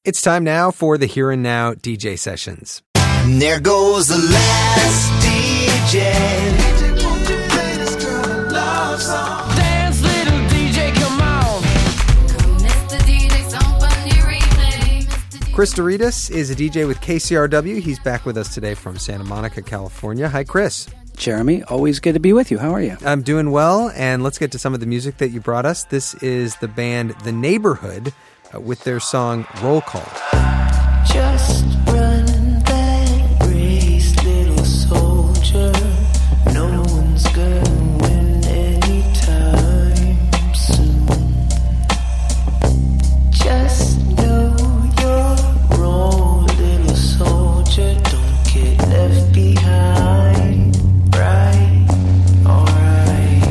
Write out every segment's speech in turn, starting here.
It's time now for the Here and Now DJ sessions. And there goes the last DJ. Won't you play this kind of love song? Dance, little DJ, come on. Mr. DJ, some funny replay. Chris Doritas is a DJ with KCRW. He's back with us today from Santa Monica, California. Hi, Chris. Jeremy, always good to be with you. How are you? I'm doing well, and let's get to some of the music that you brought us. This is the band The Neighborhood with their song Roll Call. Just run that race, little soldier. No one's gonna win anytime soon. Just know your role, little soldier. Don't get left behind. Right? Alright.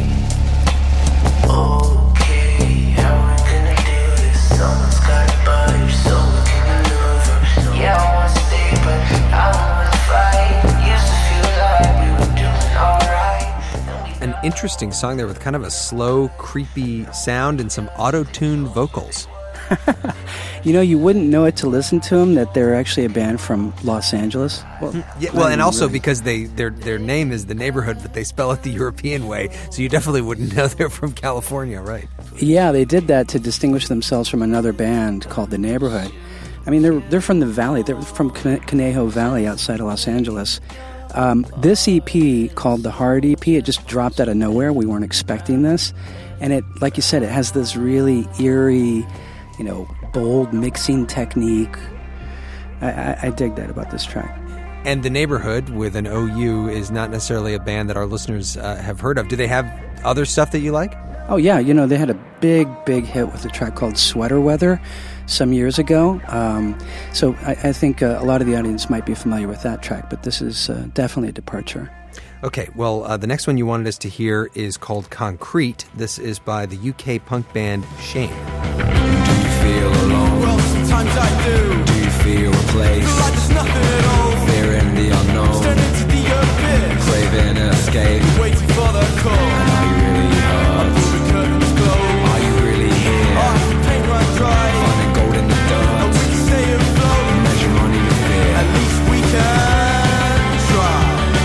Okay, how we gonna do this? Someone's gotta buy your soul, can maneuver. Yeah, I wanna stay, but I wanna fight. Used to feel like we were doing alright. An interesting song there with kind of a slow, creepy sound and some auto-tuned vocals. You know, you wouldn't know it to listen to them that they're actually a band from Los Angeles. Well, and also because their name is The Neighborhood, but they spell it the European way, so you definitely wouldn't know they're from California, right? Yeah, they did that to distinguish themselves from another band called The Neighborhood. I mean, they're from the Valley. They're from Conejo Valley outside of Los Angeles. This EP, called the Hard EP, it just dropped out of nowhere. We weren't expecting this. And it, like you said, it has this really eerie, bold mixing technique. I dig that about this track. And The Neighborhood, with an OU, is not necessarily a band that our listeners have heard of. Do they have other stuff that you like? Oh, yeah. They had a big hit with a track called Sweater Weather some years ago. So I think a lot of the audience might be familiar with that track, but this is definitely a departure. Okay, well, the next one you wanted us to hear is called Concrete. This is by the UK punk band Shame. Feel alone. Well, sometimes I do. Do you feel replaced? Feel like there's nothing at all. Fear in the unknown. Turn into the abyss. Craving escape. Waiting for the call. And are you really hurt? Until the curtains close. Are you really here? Our paint run dry. Finding gold in the And dirt. we can stay afloat. Measure money to fear. At least we can try.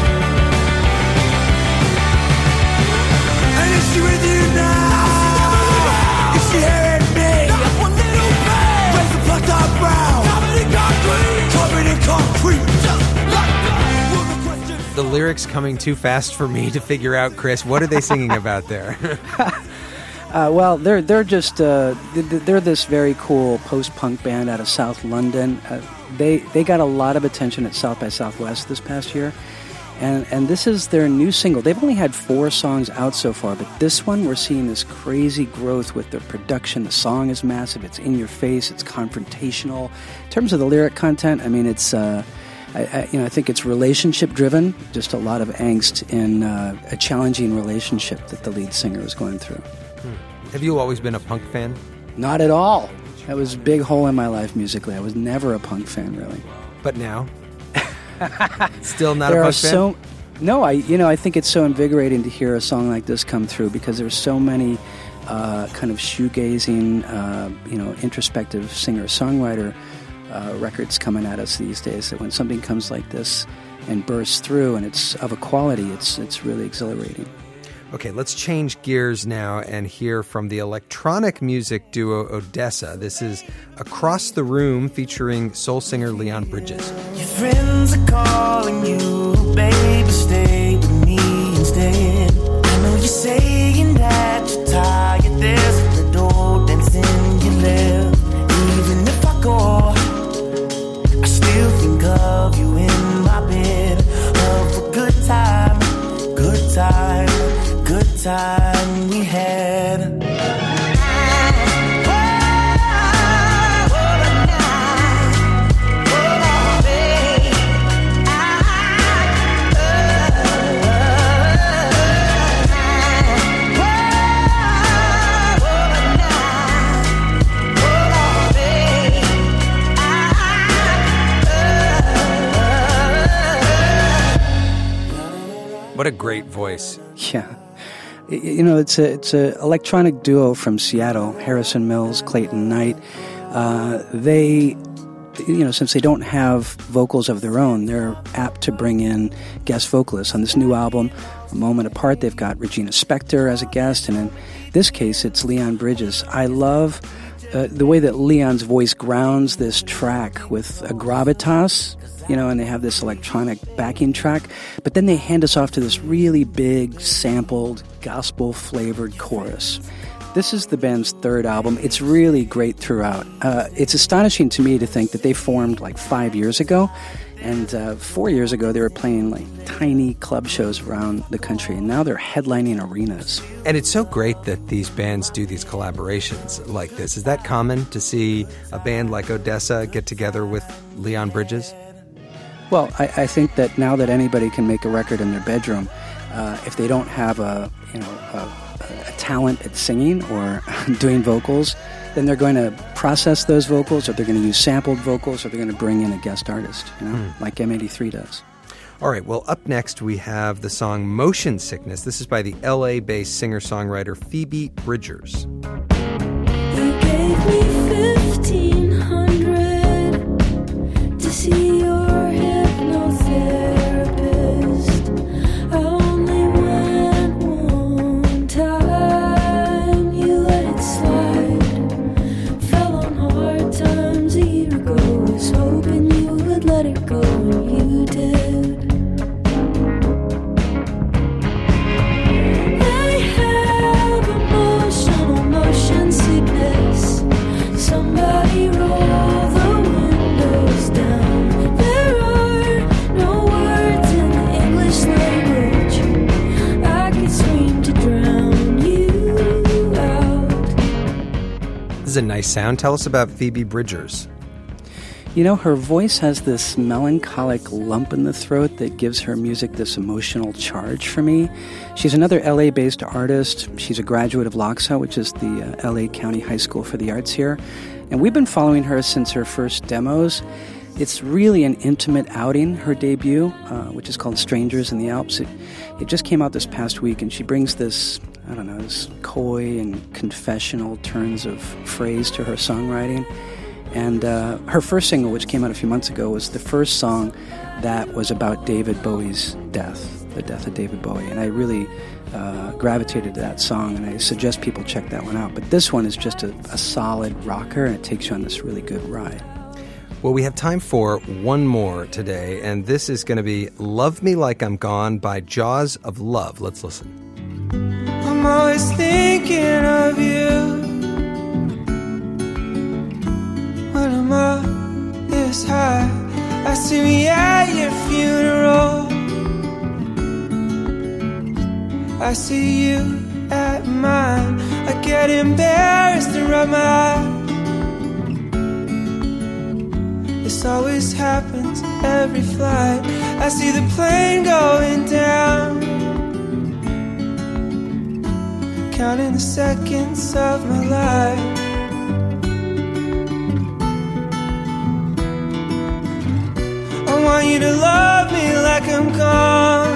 And is she with you now? Is she hearing me? Not one little bit. Raise the plucked up brow. Covered in concrete. Covered in concrete. Just like that. Will the question The lyrics coming too fast for me to figure out, Chris. What are they singing about there? Well, they're just they're this very cool post-punk band out of South London. They got a lot of attention at South by Southwest this past year, and this is their new single. They've only had 4 songs out so far, but this one we're seeing this crazy growth with their production. The song is massive. It's in your face. It's confrontational. In terms of the lyric content, I mean, it's I think it's relationship driven. Just a lot of angst in a challenging relationship that the lead singer is going through. Have you always been a punk fan? Not at all. That was a big hole in my life musically. I was never a punk fan, really. But now? Still not There a are punk fan? No, I think it's so invigorating to hear a song like this come through because there's so many kind of shoegazing, introspective singer-songwriter records coming at us these days. That when something comes like this and bursts through and it's of a quality, it's really exhilarating. Okay, let's change gears now and hear from the electronic music duo Odessa. This is Across the Room featuring soul singer Leon Bridges. Your friends are calling you, baby, stay with me instead. I know you're saying that you're tired, there's a little dance in your lip. Even if I go, I still think of you in my bed. Of a good time we had. What a great voice. Yeah. It's a electronic duo from Seattle, Harrison Mills, Clayton Knight. They since they don't have vocals of their own, they're apt to bring in guest vocalists. On this new album, A Moment Apart, they've got Regina Spektor as a guest, and in this case, it's Leon Bridges. I love the way that Leon's voice grounds this track with a gravitas, and they have this electronic backing track, but then they hand us off to this really big, sampled, gospel-flavored chorus. This is the band's third album. It's really great throughout. It's astonishing to me to think that they formed like 5 years ago, and 4 years ago they were playing like tiny club shows around the country, and now they're headlining arenas. And it's so great that these bands do these collaborations like this. Is that common to see a band like Odessa get together with Leon Bridges? Well, I think that now that anybody can make a record in their bedroom, if they don't have a talent at singing or doing vocals, then they're going to process those vocals, or they're going to use sampled vocals, or they're going to bring in a guest artist, like M83 does. All right, well, up next we have the song Motion Sickness. This is by the LA-based singer-songwriter Phoebe Bridgers. You gave me 1,500 to see your hypnotherapist. I only went one time. You let it slide. Fell on hard times a year ago. Was hoping you would let it go, and you did. I have emotional motion sickness. Somebody roll the windows down. There are no words in the English language. I could scream to drown you out. This is a nice sound. Tell us about Phoebe Bridgers. Her voice has this melancholic lump in the throat that gives her music this emotional charge for me. She's another LA-based artist. She's a graduate of LACHSA, which is the LA County High School for the Arts here. And we've been following her since her first demos. It's really an intimate outing, her debut, which is called Strangers in the Alps. It just came out this past week, and she brings this coy and confessional turns of phrase to her songwriting. And her first single, which came out a few months ago, was the first song that was about David Bowie's death, the death of David Bowie. And I really gravitated to that song, and I suggest people check that one out. But this one is just a solid rocker, and it takes you on this really good ride. Well, we have time for one more today, and this is going to be Love Me Like I'm Gone by Jaws of Love. Let's listen. I'm always thinking of you when I'm up this high. I see me at your funeral. I see you at mine. I get embarrassed and rub my eyes. This always happens every flight. I see the plane going down, counting the seconds of my life. I want you to love me like I'm gone.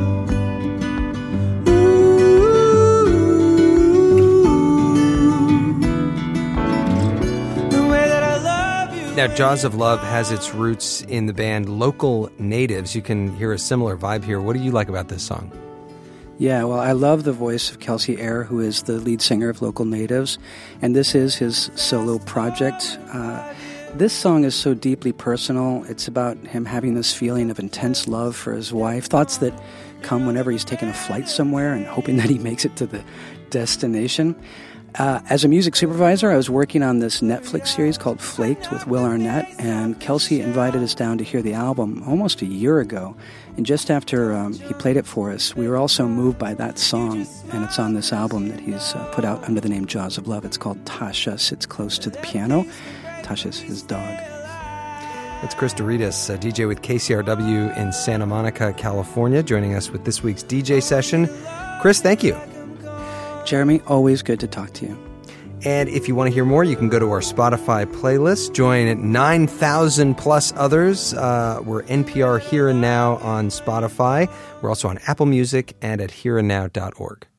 Now, Jaws of Love has its roots in the band Local Natives. You can hear a similar vibe here. What do you like about this song? Yeah, well, I love the voice of Kelsey Eyre, who is the lead singer of Local Natives, and this is his solo project. This song is so deeply personal. It's about him having this feeling of intense love for his wife, thoughts that come whenever he's taking a flight somewhere and hoping that he makes it to the destination. As a music supervisor, I was working on this Netflix series called Flaked with Will Arnett, and Kelsey invited us down to hear the album almost a year ago. And just after he played it for us, we were also moved by that song, and it's on this album that he's put out under the name Jaws of Love. It's called Tasha Sits Close to the Piano. Tasha's his dog. It's Chris Douridas, a DJ with KCRW in Santa Monica, California, joining us with this week's DJ session. Chris, thank you. Jeremy, always good to talk to you. And if you want to hear more, you can go to our Spotify playlist. Join 9,000 plus others. We're NPR Here and Now on Spotify. We're also on Apple Music and at hereandnow.org.